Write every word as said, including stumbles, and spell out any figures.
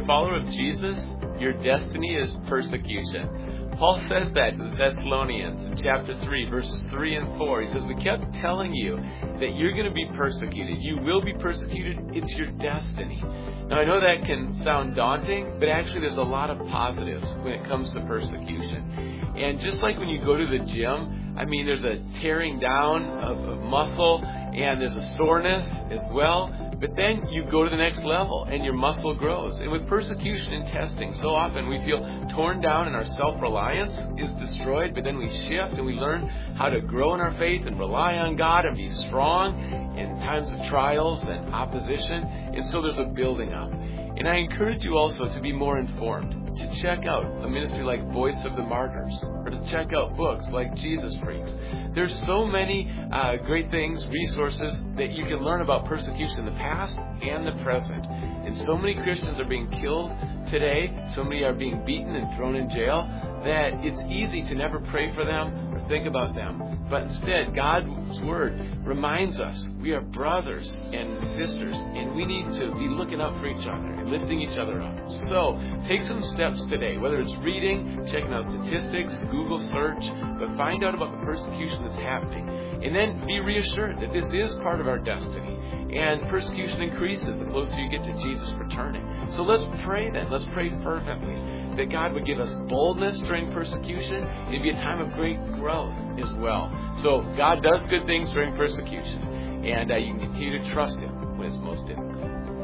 a follower of Jesus, your destiny is persecution. Paul says that to the Thessalonians in chapter three, verses three and four. He says, we kept telling you that you're going to be persecuted. You will be persecuted. It's your destiny. Now, I know that can sound daunting, but actually there's a lot of positives when it comes to persecution. And just like when you go to the gym, I mean, there's a tearing down of, of muscle, and there's a soreness as well. But then you go to the next level and your muscle grows. And with persecution and testing, so often we feel torn down and our self-reliance is destroyed. But then we shift and we learn how to grow in our faith and rely on God and be strong in times of trials and opposition. And so there's a building up. And I encourage you also to be more informed, to check out a ministry like Voice of the Martyrs, or to check out books like Jesus Freaks. There's so many uh, great things, resources that you can learn about persecution in the past and the present. And so many Christians are being killed today, so many are being beaten and thrown in jail, that it's easy to never pray for them or think about them. But instead, God's Word reminds us we are brothers and sisters, and we need to be looking out for each other and lifting each other up. So, take some steps today, whether it's reading, checking out statistics, Google search, but find out about the persecution that's happening. And then be reassured that this is part of our destiny. And persecution increases the closer you get to Jesus returning. So let's pray then. Let's pray fervently that God would give us boldness during persecution. It'd be a time of great growth as well. So God does good things during persecution. And uh, you can continue to trust Him when it's most difficult.